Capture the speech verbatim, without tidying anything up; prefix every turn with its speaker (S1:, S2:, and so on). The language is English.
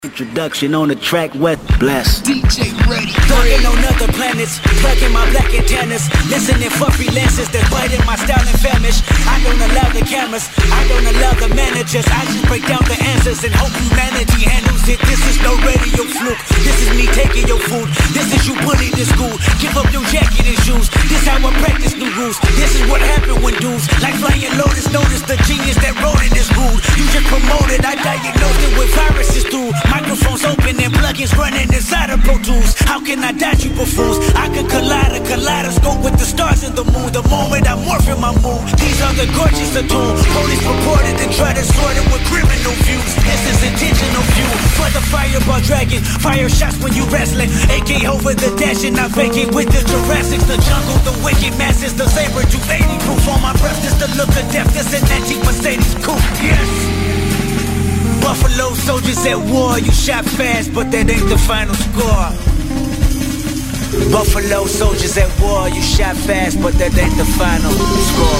S1: Introduction on the track, West Blast.
S2: D J ready.
S3: Talking on other planets, plugging my black antennas, listening for freelancers that's biting my style and famish. I don't allow the cameras, I don't allow the managers. I just break down the answers and hope humanity handles it. This is no radio fluke. This is me taking your food. This is you bullied in school. Give up your jacket and shoes. This how I practice new rules. This is what happened when dudes like Flying Lotus notice the genius that wrote it is rude. You just promoted, I diagnosed it with viruses through. Microphones open and plugins running inside of Pro Tools. How can I dodge you buffoons? I can collide a kaleidoscope with the stars and the moon. The moment I morph in my mood, these are the gorgeous attuned. Police reported and try to sort it with criminal views. This is intentional view for the fireball dragon. Fire shots when you wrestling. A K over the dash and I vacate with the Jurassics. The jungle, the wicked masses, the saber two eighty proof on my breath. This the look of death. This an antique Mercedes coupe. Yes. Buffalo soldiers at war, you shot fast, but that ain't the final score. Buffalo soldiers at war, you shot fast, but that ain't the final score.